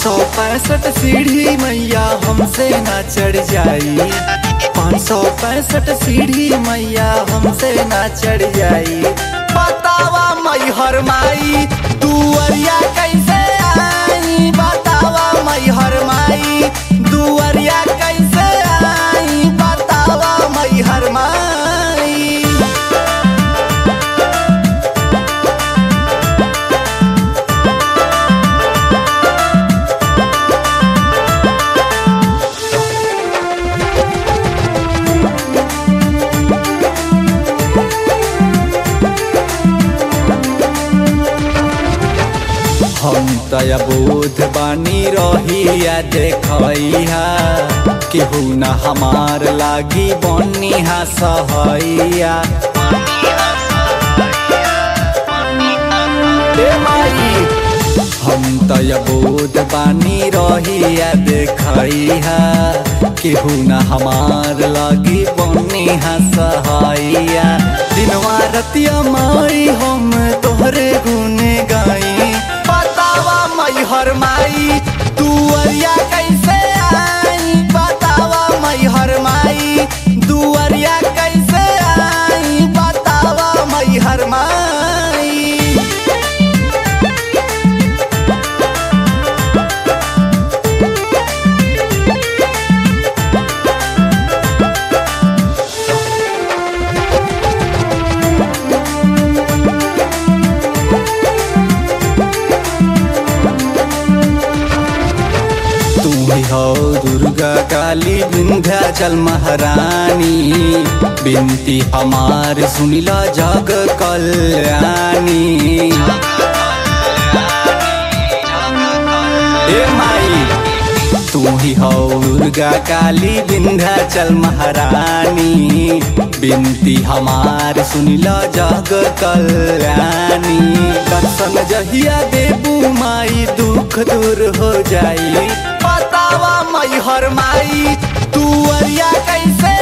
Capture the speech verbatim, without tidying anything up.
सौ पैंसठ सीढ़ी मैया हमसे ना चढ़ जाई। पाँच सौ पैंसठ सीढ़ी मैया हमसे ना चढ़ जाई। बतावा मैहर माई दुअरिया कैसे आई। बतावा मैहर माई दुअरिया कैसे आई। बतावा मैहर माई। हम तया बोध बानी रहिया देखैहा। केहू न हमार लागी बनिहा सहैया। ए माई हम तया बोध बानी रहिया देखैहा। केहू न हमार लागी बनिहा सहैया। दिनवा रतिया माई हम तोहरे गुण गाई। मैहर माई दुअरिया कैसे आई। बतावा मैहर माई दुअरिया कैसे आई। बतावा मैहर माई। हो दुर्गा काली विंध्याचल महारानी। बिनती हमार सुनिला जग कल्याणी। ए माई तू ही हो दुर्गा काली विंध्याचल महारानी। बिनती हमार सुनिला जग कल्याणी। दर्शन जहिया देबू माई दुख दूर हो जाई। बतावा मैहर माई दुअरिया कैसे